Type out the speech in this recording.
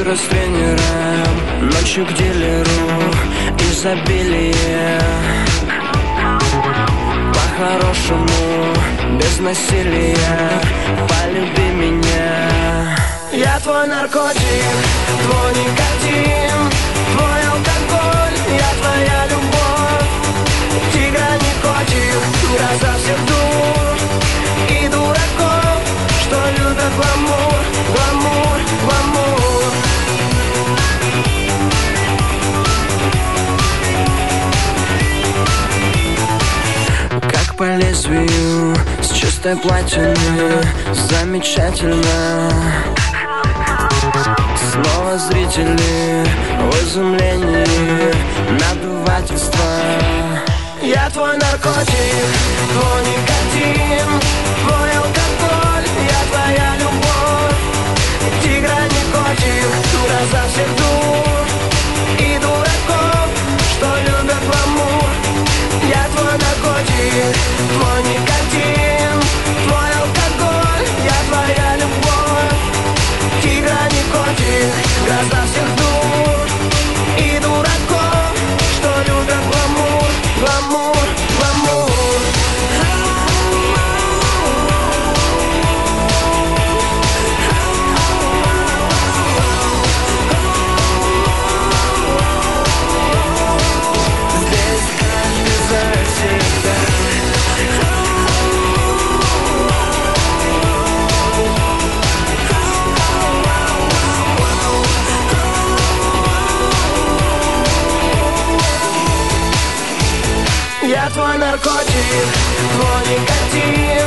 утро с тренером, ночью к дилеру, изобилие. По-хорошему, без насилия, полюби меня. Я твой наркотик, твой никотин, твой алкоголь, я твоя любовь. Тигра не котик, гроза всех дур и дураков, что любят гламур, гламур, гламур. Как по лезвию, с чистой платины, замечательно. Снова зрители в изумлении, надувательство. Я твой наркотик, твой никотин, твой алкоголь, я твоя любовь. Тигра не котик, гроза всех дур и дураков, что любят гламур. Я твой наркотик, твой никотин, твой алкоголь, я твоя любовь. Тигра не котик, гроза всех дур и дураков, что любят гламур, гламур, гламур. Здесь каждый за себя. Я твой наркотик, твой никотин,